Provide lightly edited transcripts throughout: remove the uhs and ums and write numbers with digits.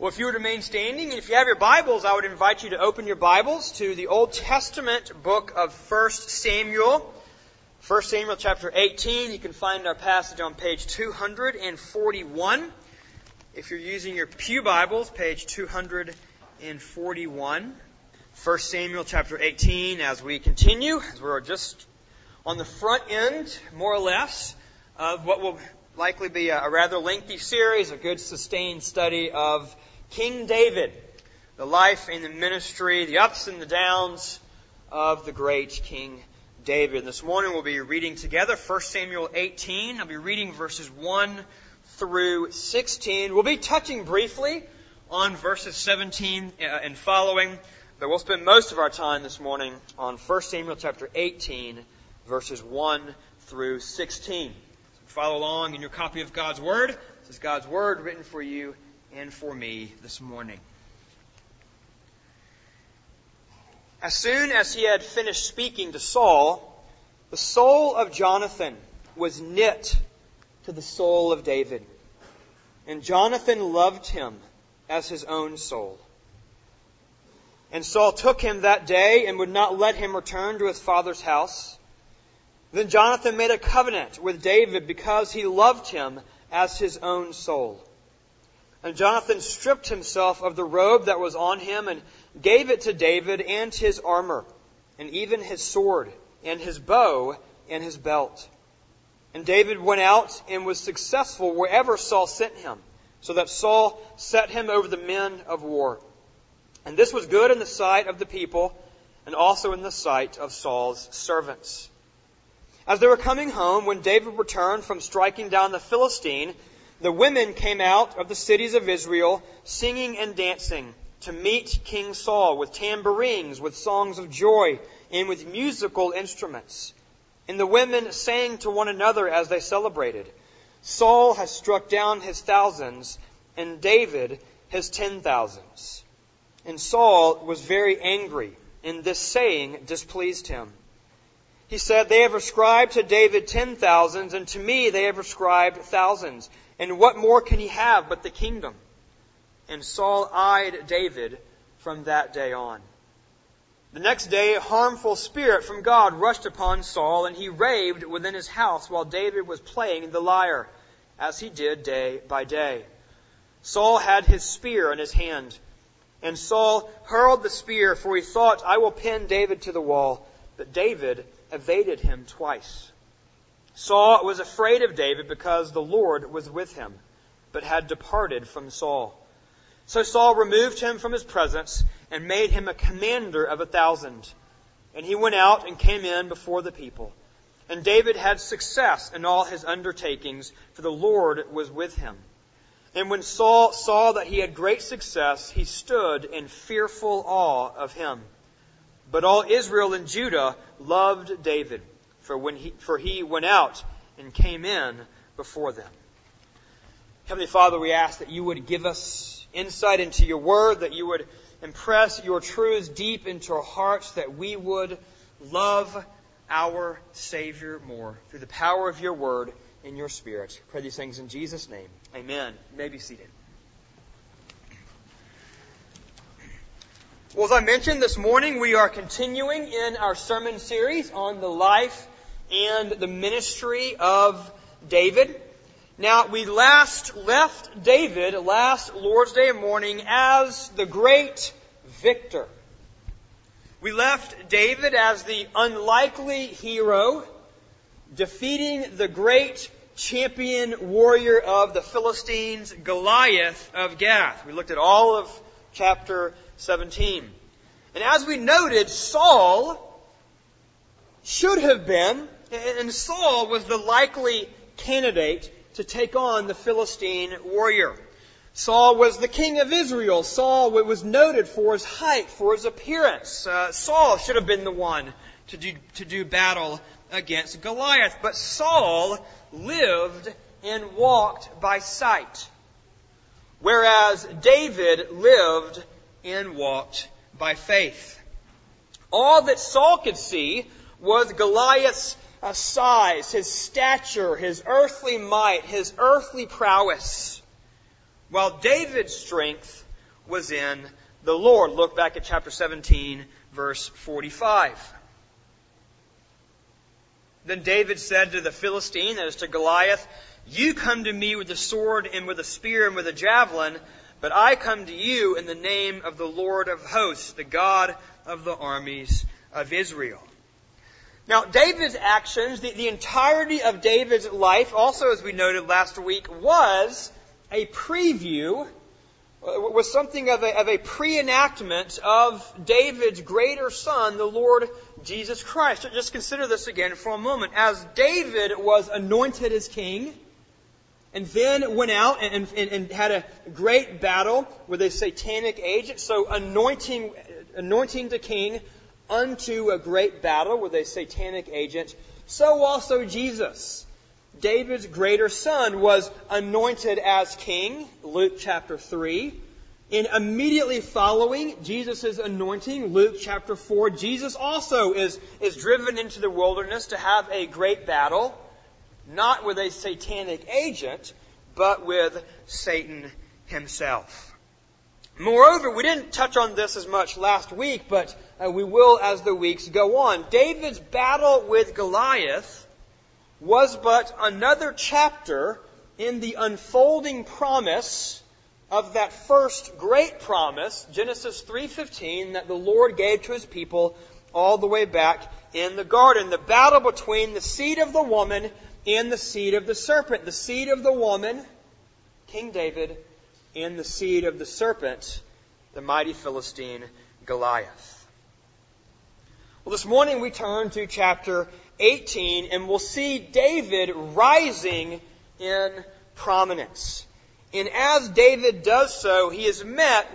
Well, if you would remain standing, and if you have your Bibles, I would invite you to open your Bibles to the Old Testament book of 1 Samuel. 1 Samuel chapter 18. You can find our passage on page 241. If you're using your pew Bibles, page 241. 1 Samuel chapter 18, as we continue, as we're just on the front end, more or less, of what will likely be a rather lengthy series, a good sustained study of King David, the life and the ministry, the ups and the downs of the great King David. This morning we'll be reading together 1 Samuel 18. I'll be reading verses 1 through 16. We'll be touching briefly on verses 17 and following, but we'll spend most of our time this morning on 1 Samuel chapter 18, verses 1 through 16. So follow along in your copy of God's Word. This is God's Word written for you and for me this morning. As soon as he had finished speaking to Saul, the soul of Jonathan was knit to the soul of David, and Jonathan loved him as his own soul. And Saul took him that day and would not let him return to his father's house. Then Jonathan made a covenant with David because he loved him as his own soul. And Jonathan stripped himself of the robe that was on him and gave it to David and his armor, and even his sword, and his bow, and his belt. And David went out and was successful wherever Saul sent him, so that Saul set him over the men of war. And this was good in the sight of the people, and also in the sight of Saul's servants. As they were coming home, when David returned from striking down the Philistine, the women came out of the cities of Israel, singing and dancing, to meet King Saul with tambourines, with songs of joy, and with musical instruments. And the women sang to one another as they celebrated, "Saul has struck down his thousands, and David his 10,000s." And Saul was very angry, and this saying displeased him. He said, "They have ascribed to David 10,000s, and to me they have ascribed thousands. And what more can he have but the kingdom?" And Saul eyed David from that day on. The next day, a harmful spirit from God rushed upon Saul, and he raved within his house while David was playing the lyre, as he did day by day. Saul had his spear in his hand, and Saul hurled the spear, for he thought, "I will pin David to the wall." But David evaded him twice. Saul was afraid of David because the Lord was with him, but had departed from Saul. So Saul removed him from his presence and made him a commander of 1,000. And he went out and came in before the people. And David had success in all his undertakings, for the Lord was with him. And when Saul saw that he had great success, he stood in fearful awe of him. But all Israel and Judah loved David, for he went out and came in before them. Heavenly Father, we ask that you would give us insight into your word, that you would impress your truths deep into our hearts, that we would love our Savior more through the power of your word and your Spirit. I pray these things in Jesus' name. Amen. You may be seated. Well, as I mentioned this morning, we are continuing in our sermon series on the life and the ministry of David. Now, we last left David last Lord's Day morning as the great victor. We left David as the unlikely hero, defeating the great champion warrior of the Philistines, Goliath of Gath. We looked at all of chapter 17. And as we noted, Saul should have been, and Saul was the likely candidate to take on the Philistine warrior. Saul was the king of Israel. Saul was noted for his height, for his appearance. Saul should have been the one to do battle against Goliath. But Saul lived and walked by sight, whereas David lived and walked by faith. All that Saul could see was Goliath's size, his stature, his earthly might, his earthly prowess, while David's strength was in the Lord. Look back at chapter 17, verse 45. Then David said to the Philistine, that is to Goliath, "You come to me with a sword and with a spear and with a javelin, but I come to you in the name of the Lord of hosts, the God of the armies of Israel." Now, David's actions, the entirety of David's life, also as we noted last week, was a preview, was something of a pre-enactment of David's greater son, the Lord Jesus Christ. Just consider this again for a moment. As David was anointed as king, and then went out and had a great battle with a satanic agent, so anointing the king unto a great battle with a satanic agent, so also Jesus, David's greater son, was anointed as king, Luke chapter 3. And immediately following Jesus' anointing, Luke chapter 4, Jesus also is driven into the wilderness to have a great battle, not with a satanic agent, but with Satan himself. Moreover, we didn't touch on this as much last week, but we will as the weeks go on. David's battle with Goliath was but another chapter in the unfolding promise of that first great promise, Genesis 3:15, that the Lord gave to His people all the way back in the garden. The battle between the seed of the woman and the seed of the serpent. The seed of the woman, King David, and the seed of the serpent, the mighty Philistine Goliath. Well, this morning we turn to chapter 18, and we'll see David rising in prominence. And as David does so, he is met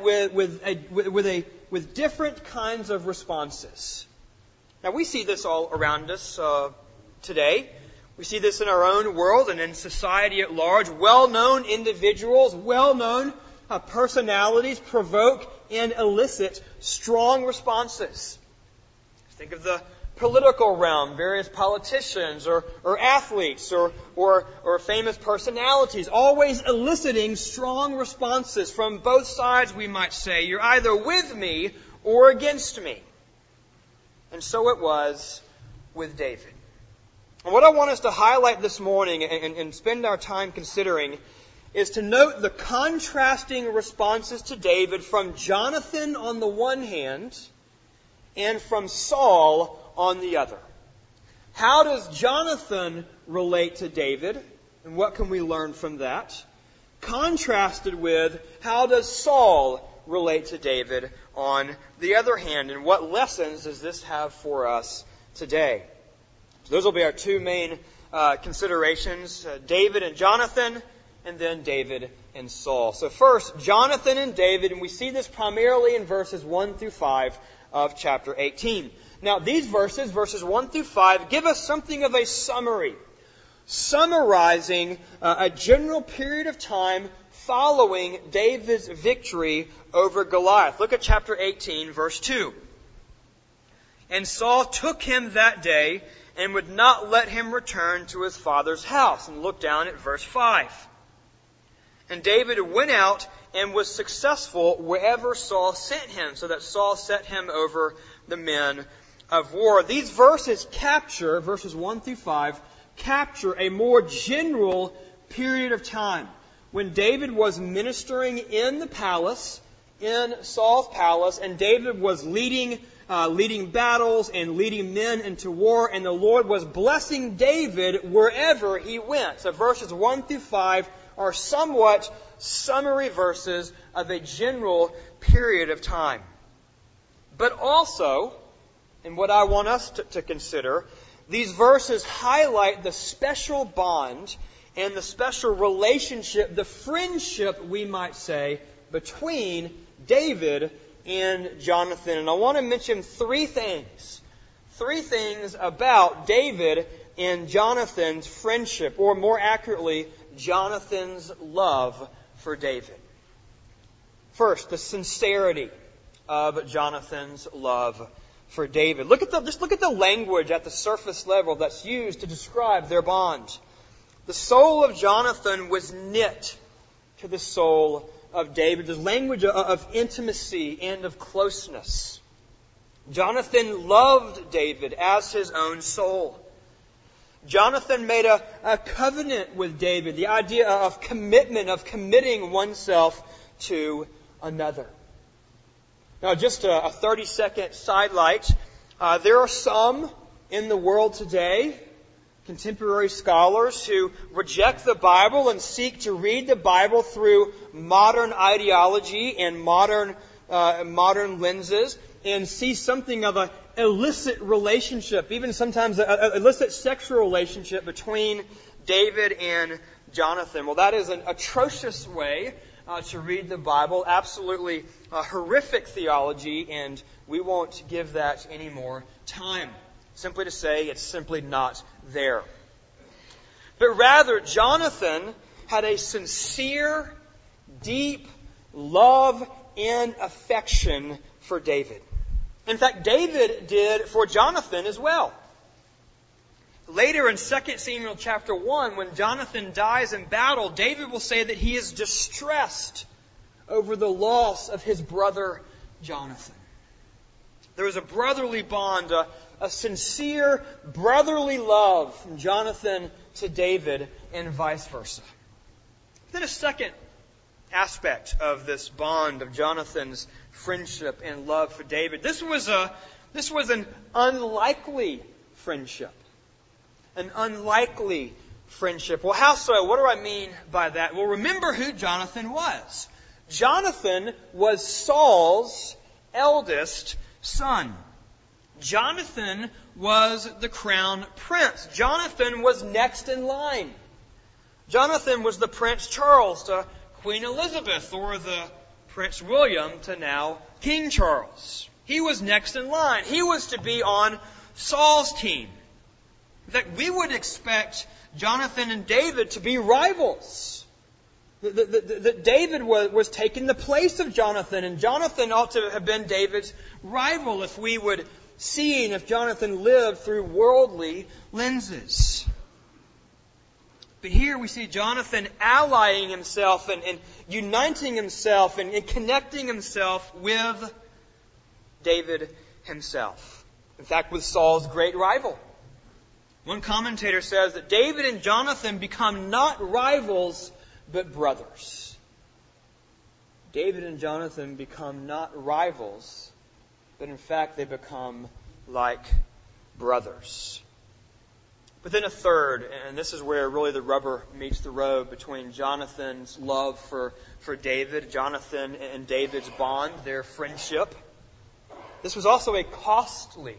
with different kinds of responses. Now, we see this all around us today. We see this in our own world and in society at large. Well-known individuals, well-known personalities provoke and elicit strong responses. Think of the political realm, various politicians or athletes or famous personalities, always eliciting strong responses from both sides, we might say. You're either with me or against me. And so it was with David. And what I want us to highlight this morning and spend our time considering is to note the contrasting responses to David from Jonathan on the one hand and from Saul on the other. How does Jonathan relate to David? And what can we learn from that? Contrasted with how does Saul relate to David on the other hand? And what lessons does this have for us today? So those will be our two main considerations. David and Jonathan, and then David and Saul. So first, Jonathan and David, and we see this primarily in verses 1 through 5 of chapter 18. Now, these verses 1 through 5, give us something of a summary, summarizing a general period of time following David's victory over Goliath. Look at chapter 18, verse 2. And Saul took him that day and would not let him return to his father's house. And look down at verse 5. And David went out and was successful wherever Saul sent him, so that Saul set him over the men of war. These verses capture, verses 1 through 5, capture a more general period of time when David was ministering in the palace, in Saul's palace, and David was leading battles and leading men into war, and the Lord was blessing David wherever he went. So verses 1 through 5 are somewhat summary verses of a general period of time. But also, and what I want us to consider, these verses highlight the special bond and the special relationship, the friendship, we might say, between David and Jonathan. And I want to mention three things about David and Jonathan's friendship, or more accurately, Jonathan's love for David. First, the sincerity of Jonathan's love for David. Just look at the language at the surface level that's used to describe their bond. The soul of Jonathan was knit to the soul of David, this language of intimacy and of closeness. Jonathan loved David as his own soul. Jonathan made a covenant with David, the idea of commitment, of committing oneself to another. Now, just a 30-second sidelight. There are some in the world today, contemporary scholars, who reject the Bible and seek to read the Bible through modern ideology and modern lenses, and see something of an illicit relationship, even sometimes an illicit sexual relationship between David and Jonathan. Well, that is an atrocious way to read the Bible, absolutely horrific theology, and we won't give that any more time. Simply to say, it's simply not there. But rather, Jonathan had a sincere, deep love and affection for David. In fact, David did for Jonathan as well. Later in 2 Samuel chapter 1, when Jonathan dies in battle, David will say that he is distressed over the loss of his brother Jonathan. There was a brotherly bond, a sincere brotherly love from Jonathan to David and vice versa. Then a second aspect of this bond of Jonathan's friendship and love for David. This was an unlikely friendship. An unlikely friendship. Well, how so? What do I mean by that? Well, remember who Jonathan was. Jonathan was Saul's eldest son. Jonathan was the crown prince. Jonathan was next in line. Jonathan was the Prince Charles to Queen Elizabeth, or the Prince William to now King Charles. He was next in line. He was to be on Saul's team. In fact, we would expect Jonathan and David to be rivals. That David was taking the place of Jonathan, and Jonathan ought to have been David's rival if we would see and if Jonathan lived through worldly lenses. But here we see Jonathan allying himself and uniting himself and connecting himself with David himself. In fact, with Saul's great rival. One commentator says that David and Jonathan become not rivals, but brothers. David and Jonathan become not rivals, but in fact they become like brothers. But then a third, and this is where really the rubber meets the road between Jonathan's love for David, Jonathan and David's bond, their friendship. This was also a costly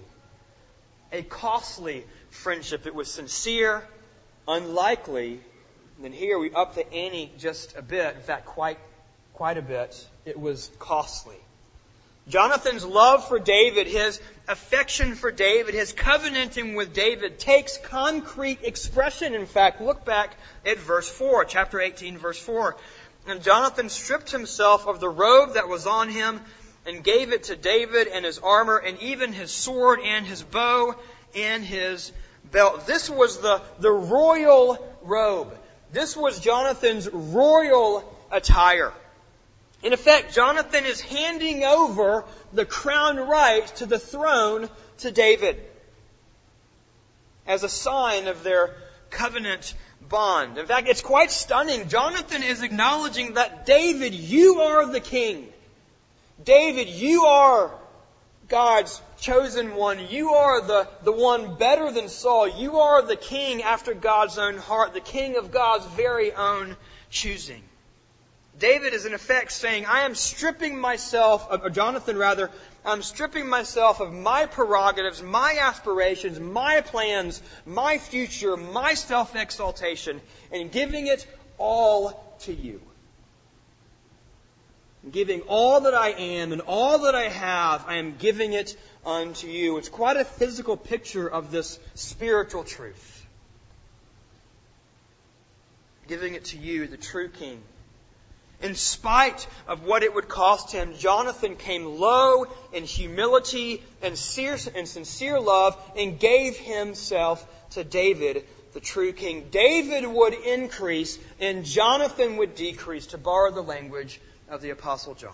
friendship. It was sincere, unlikely, and then here we up the ante just a bit. In fact, quite a bit. It was costly. Jonathan's love for David, his affection for David, his covenanting with David takes concrete expression. In fact, look back at verse 4, chapter 18, verse 4. And Jonathan stripped himself of the robe that was on him and gave it to David and his armor and even his sword and his bow and his belt. This was the royal robe. This was Jonathan's royal attire. In effect, Jonathan is handing over the crown right to the throne to David as a sign of their covenant bond. In fact, it's quite stunning. Jonathan is acknowledging that David, you are the king. David, you are God's chosen one. You are the one better than Saul. You are the king after God's own heart, the king of God's very own choosing. David is in effect saying, I am stripping myself, or Jonathan rather, I'm stripping myself of my prerogatives, my aspirations, my plans, my future, my self-exaltation, and giving it all to you. Giving all that I am and all that I have, I am giving it unto you. It's quite a physical picture of this spiritual truth. Giving it to you, the true King. In spite of what it would cost him, Jonathan came low in humility and sincere love and gave himself to David, the true king. David would increase and Jonathan would decrease, to borrow the language of the Apostle John.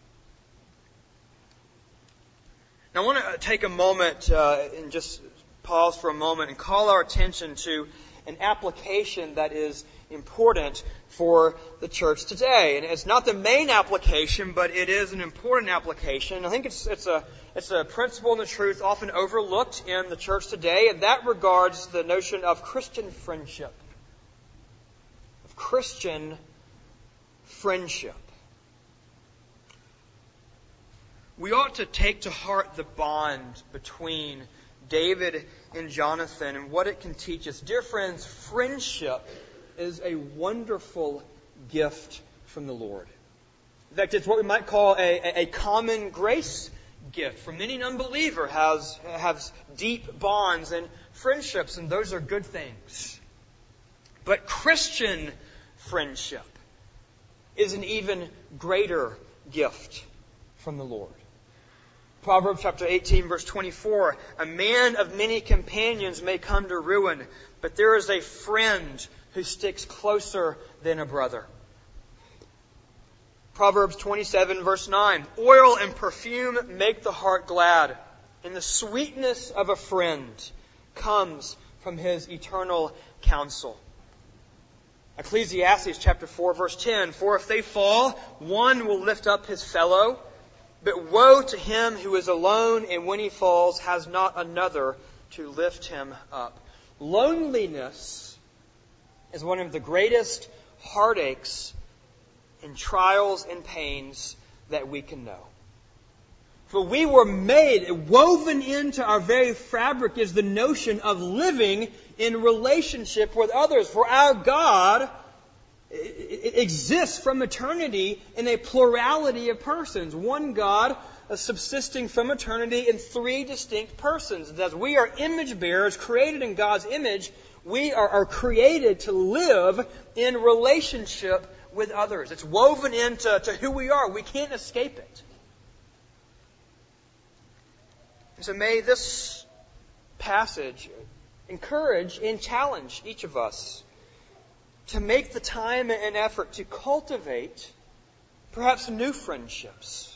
Now I want to take a moment and just pause for a moment and call our attention to an application that is important for the church today. And it's not the main application, but it is an important application. I think it's a principle and a truth often overlooked in the church today, and that regards the notion of Christian friendship. Of Christian friendship. We ought to take to heart the bond between David and Jonathan and what it can teach us. Dear friends, friendship is a wonderful gift from the Lord. In fact, it's what we might call a common grace gift. For many, an unbeliever has deep bonds and friendships, and those are good things. But Christian friendship is an even greater gift from the Lord. Proverbs chapter 18, verse 24, a man of many companions may come to ruin, but there is a friend who sticks closer than a brother. Proverbs 27, verse 9, oil and perfume make the heart glad, and the sweetness of a friend comes from his eternal counsel. Ecclesiastes chapter 4, verse 10, for if they fall, one will lift up his fellow, but woe to him who is alone and when he falls has not another to lift him up. Loneliness is one of the greatest heartaches and trials and pains that we can know. For we were made, woven into our very fabric is the notion of living in relationship with others. For our God exists from eternity in a plurality of persons. One God subsisting from eternity in three distinct persons. As we are image bearers created in God's image, we are created to live in relationship with others. It's woven into who we are. We can't escape it. And so may this passage encourage and challenge each of us to make the time and effort to cultivate perhaps new friendships.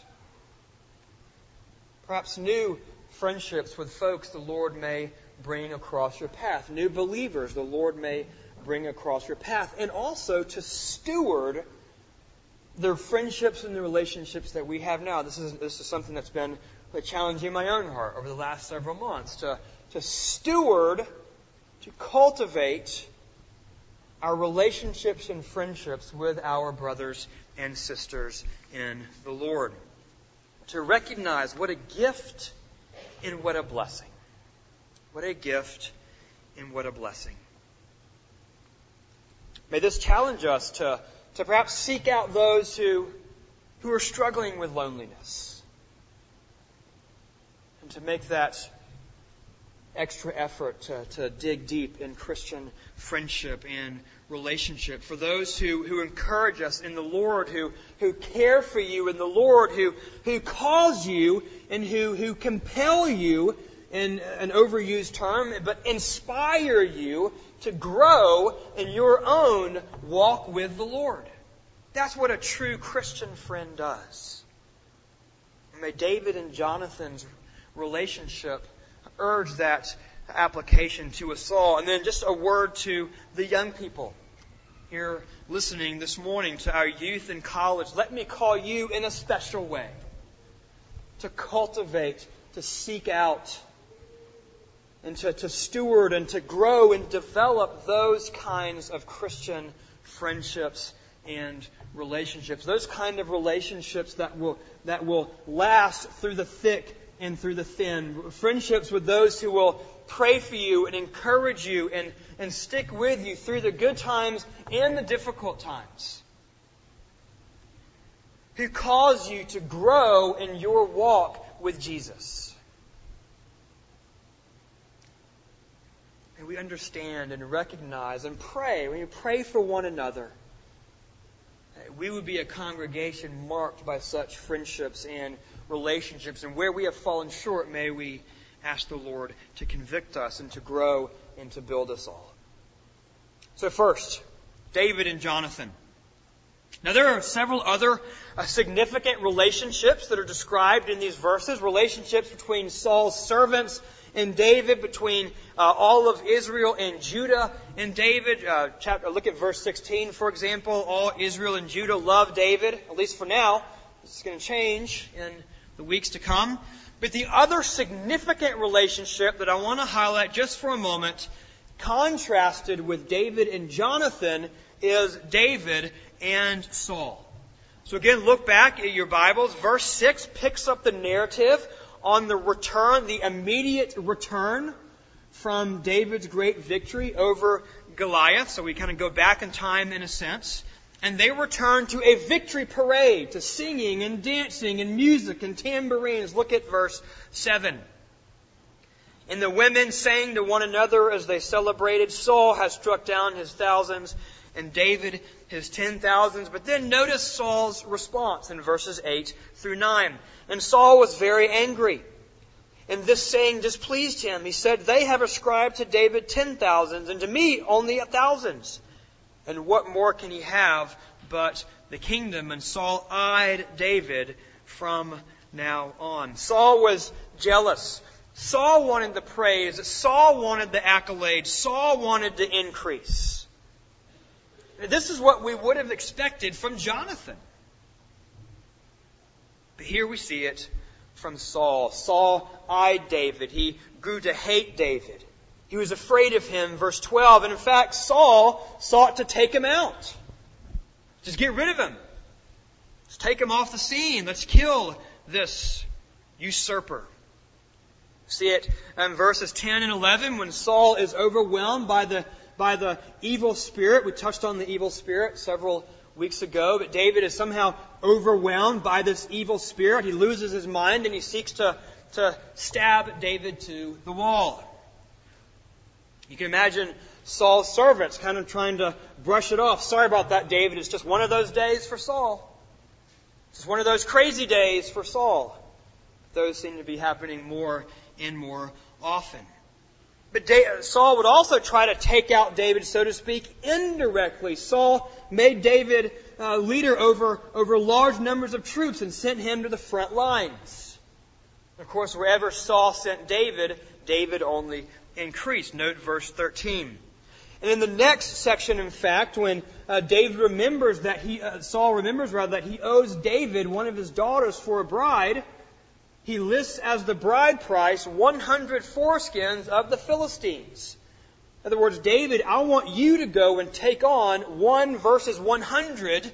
Perhaps new friendships with folks the Lord may bring across your path. New believers the Lord may bring across your path. And also to steward the friendships and the relationships that we have now. This is something that's been a challenge in my own heart over the last several months. To steward, to cultivate our relationships and friendships with our brothers and sisters in the Lord. To recognize what a gift and what a blessing. What a gift and what a blessing. May this challenge us to perhaps seek out those who are struggling with loneliness. And to make that extra effort to dig deep in Christian friendship and relationship. For those who encourage us in the Lord, who care for you in the Lord, who cause you and who compel you, in an overused term, but inspire you to grow in your own walk with the Lord. That's what a true Christian friend does. And may David and Jonathan's relationship urge that application to us all. And then just a word to the young people here listening this morning, to our youth in college. Let me call you in a special way to cultivate, to seek out, and to steward and to grow and develop those kinds of Christian friendships and relationships. Those kind of relationships that will last through the thick and through the thin. Friendships with those who will pray for you and encourage you and stick with you through the good times and the difficult times. Who cause you to grow in your walk with Jesus. And we understand and recognize and pray. When you pray for one another, we would be a congregation marked by such friendships and relationships. And where we have fallen short, may we ask the Lord to convict us and to grow and to build us all. So first, David and Jonathan. Now, there are several other significant relationships that are described in these verses. Relationships between Saul's servants and David, between all of Israel and Judah and David. Look at verse 16, for example. All Israel and Judah love David, at least for now. This is going to change in the weeks to come. But the other significant relationship that I want to highlight just for a moment, contrasted with David and Jonathan, is David and Saul. So again, look back at your Bibles. Verse 6 picks up the narrative on the return, the immediate return from David's great victory over Goliath. So we kind of go back in time in a sense. And they return to a victory parade, to singing and dancing and music and tambourines. Look at verse 7. And the women sang to one another as they celebrated, Saul has struck down his thousands and David his 10,000s. But then notice Saul's response in verses 8 through 9. And Saul was very angry, and this saying displeased him. He said, they have ascribed to David 10,000s, and to me only 1,000s. And what more can he have but the kingdom? And Saul eyed David from now on. Saul was jealous. Saul wanted the praise. Saul wanted the accolades. Saul wanted the increase. This is what we would have expected from Jonathan. But here we see it from Saul. Saul eyed David. He grew to hate David. He was afraid of him, verse 12. And in fact, Saul sought to take him out. Just get rid of him. Let's take him off the scene. Let's kill this usurper. See it in verses 10 and 11 when Saul is overwhelmed by the evil spirit. We touched on the evil spirit several weeks ago, but David is somehow overwhelmed by this evil spirit. He loses his mind and he seeks to stab David to the wall. You can imagine Saul's servants kind of trying to brush it off. Sorry about that, David. It's just one of those days for Saul. It's just one of those crazy days for Saul. Those seem to be happening more and more often. But Saul would also try to take out David, so to speak, indirectly. Saul made David leader over large numbers of troops and sent him to the front lines. Of course, wherever Saul sent David, David only increased. Note verse 13. And in the next section, in fact, when Saul remembers that he owes David one of his daughters for a bride, he lists as the bride price 100 foreskins of the Philistines. In other words, David, I want you to go and take on 1 versus 100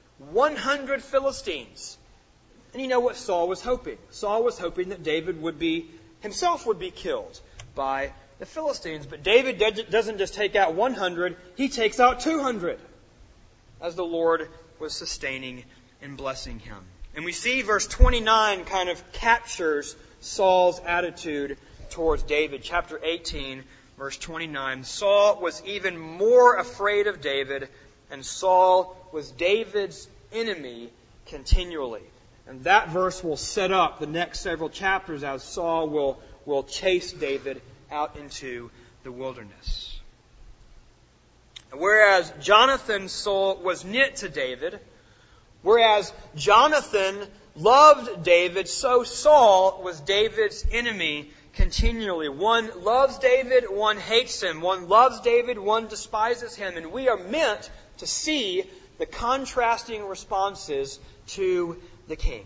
Philistines. And you know what Saul was hoping? Saul was hoping that David himself would be killed by the Philistines. But David doesn't just take out 100, he takes out 200, as the Lord was sustaining and blessing him. And we see verse 29 kind of captures Saul's attitude towards David. Chapter 18, verse 29. Saul was even more afraid of David, and Saul was David's enemy continually. And that verse will set up the next several chapters as Saul will chase David out into the wilderness. Whereas Jonathan's soul was knit to David, whereas Jonathan loved David, so Saul was David's enemy continually. One loves David, one hates him. One loves David, one despises him. And we are meant to see the contrasting responses to the king.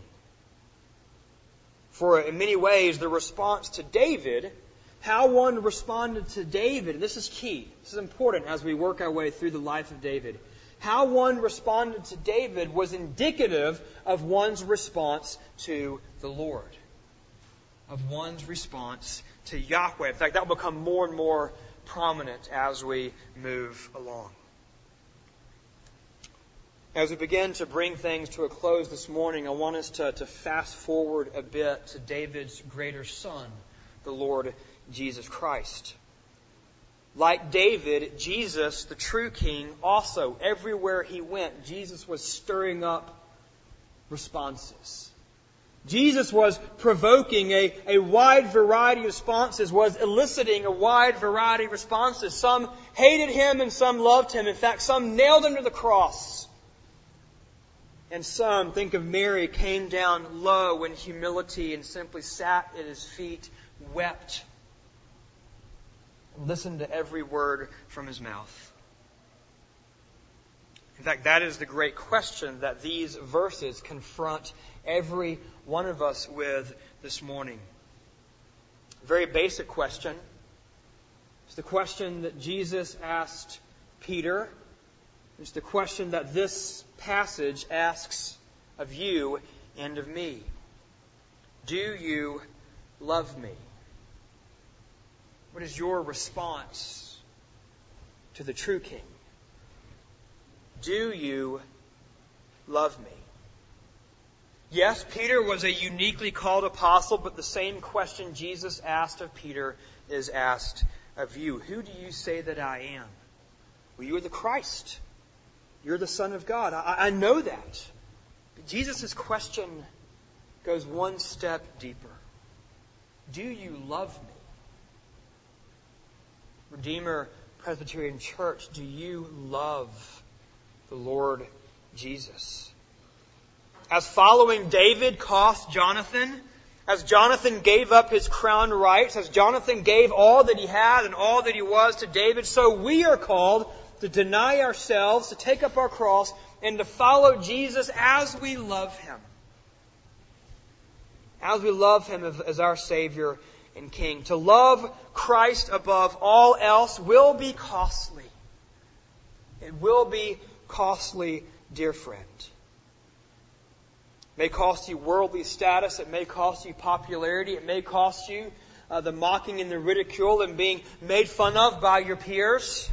For in many ways, the response to David, how one responded to David, and this is key, this is important as we work our way through the life of David. How one responded to David was indicative of one's response to the Lord, of one's response to Yahweh. In fact, that will become more and more prominent as we move along. As we begin to bring things to a close this morning, I want us to fast forward a bit to David's greater son, the Lord Jesus Christ. Like David, Jesus, the true king, also, everywhere he went, Jesus was stirring up responses. Jesus was provoking a wide variety of responses, was eliciting a wide variety of responses. Some hated him and some loved him. In fact, some nailed him to the cross. And some, think of Mary, came down low in humility and simply sat at His feet, wept, and listened to every word from His mouth. In fact, that is the great question that these verses confront every one of us with this morning. A very basic question. It's the question that Jesus asked Peter. It's the question that this passage asks of you and of me. Do you love me? What is your response to the true King? Do you love me? Yes, Peter was a uniquely called apostle, but the same question Jesus asked of Peter is asked of you. Who do you say that I am? Well, you are the Christ. You're the Son of God. I know that. But Jesus' question goes one step deeper. Do you love me? Redeemer Presbyterian Church, do you love the Lord Jesus? As following David cost Jonathan, as Jonathan gave up his crown rights, as Jonathan gave all that he had and all that he was to David, so we are called to deny ourselves, to take up our cross, and to follow Jesus as we love Him. As we love Him as our Savior and King. To love Christ above all else will be costly. It will be costly, dear friend. It may cost you worldly status. It may cost you popularity. It may cost you the mocking and the ridicule and being made fun of by your peers.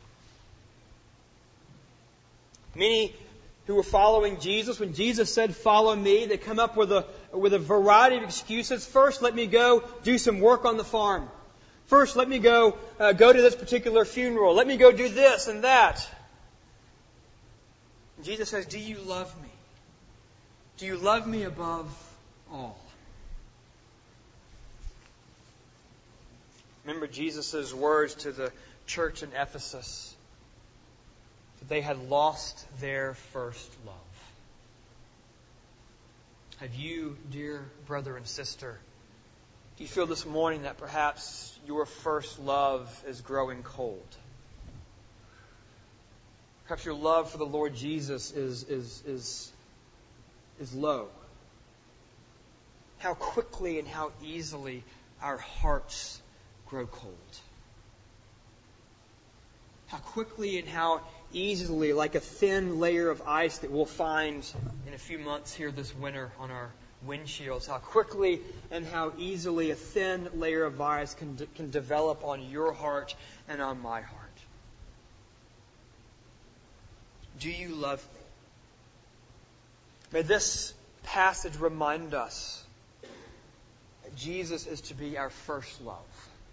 Many who were following Jesus, when Jesus said, "Follow me," they come up with a variety of excuses. First, let me go do some work on the farm. First, let me go to this particular funeral. Let me go do this and that. And Jesus says, do you love me? Do you love me above all? Remember Jesus' words to the church in Ephesus, that they had lost their first love. Have you, dear brother and sister, do you feel this morning that perhaps your first love is growing cold? Perhaps your love for the Lord Jesus is low. How quickly and how easily our hearts grow cold. How quickly and how easily, like a thin layer of ice that we'll find in a few months here this winter on our windshields, how quickly and how easily a thin layer of ice can develop on your heart and on my heart. Do you love me? May this passage remind us that Jesus is to be our first love.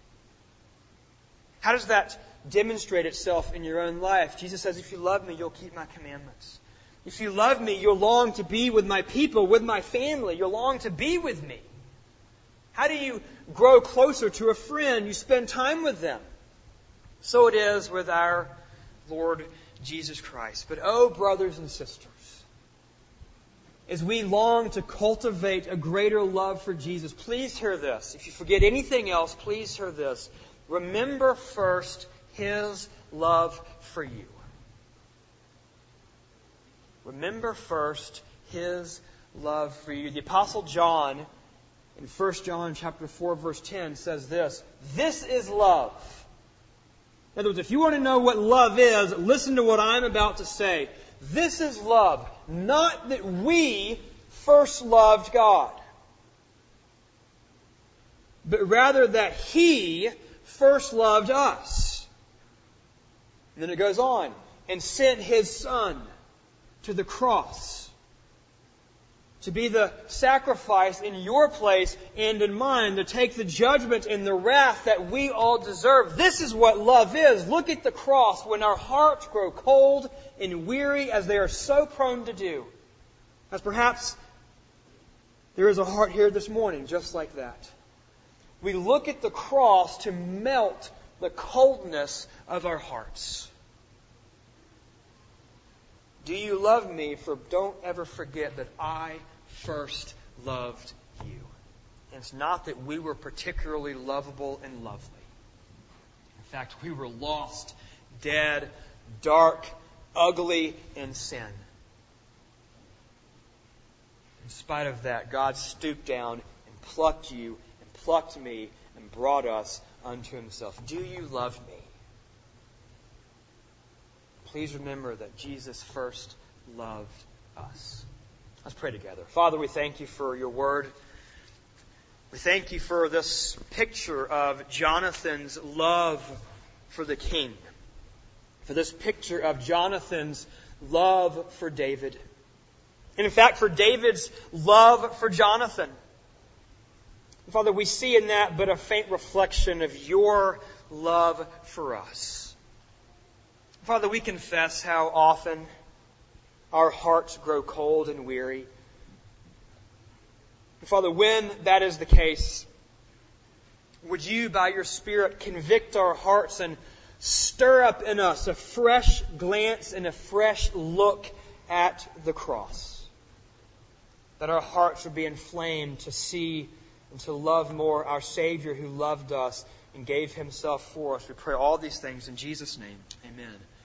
How does that demonstrate itself in your own life? Jesus says, if you love me, you'll keep my commandments. If you love me, you'll long to be with my people, with my family. You'll long to be with me. How do you grow closer to a friend? You spend time with them. So it is with our Lord Jesus Christ. But oh, brothers and sisters, as we long to cultivate a greater love for Jesus, please hear this. If you forget anything else, please hear this. Remember first His love for you. Remember first His love for you. The Apostle John, in 1 John chapter 4, verse 10, says this. This is love. In other words, if you want to know what love is, listen to what I'm about to say. This is love. Not that we first loved God, but rather that He first loved us. And then it goes on. And sent His Son to the cross to be the sacrifice in your place and in mine, to take the judgment and the wrath that we all deserve. This is what love is. Look at the cross when our hearts grow cold and weary, as they are so prone to do. As perhaps there is a heart here this morning just like that. We look at the cross to melt the coldness of our hearts. Do you love me? For don't ever forget that I first loved you. And it's not that we were particularly lovable and lovely. In fact, we were lost, dead, dark, ugly in sin. In spite of that, God stooped down and plucked you and plucked me and brought us unto Himself. Do you love me? Please remember that Jesus first loved us. Let's pray together. Father, we thank you for your word. We thank you for this picture of Jonathan's love for the king. For this picture of Jonathan's love for David. And in fact, for David's love for Jonathan. Father, we see in that but a faint reflection of your love for us. Father, we confess how often our hearts grow cold and weary. Father, when that is the case, would you, by your Spirit, convict our hearts and stir up in us a fresh glance and a fresh look at the cross? That our hearts would be inflamed to see and to love more our Savior who loved us and gave Himself for us. We pray all these things in Jesus' name. Amen.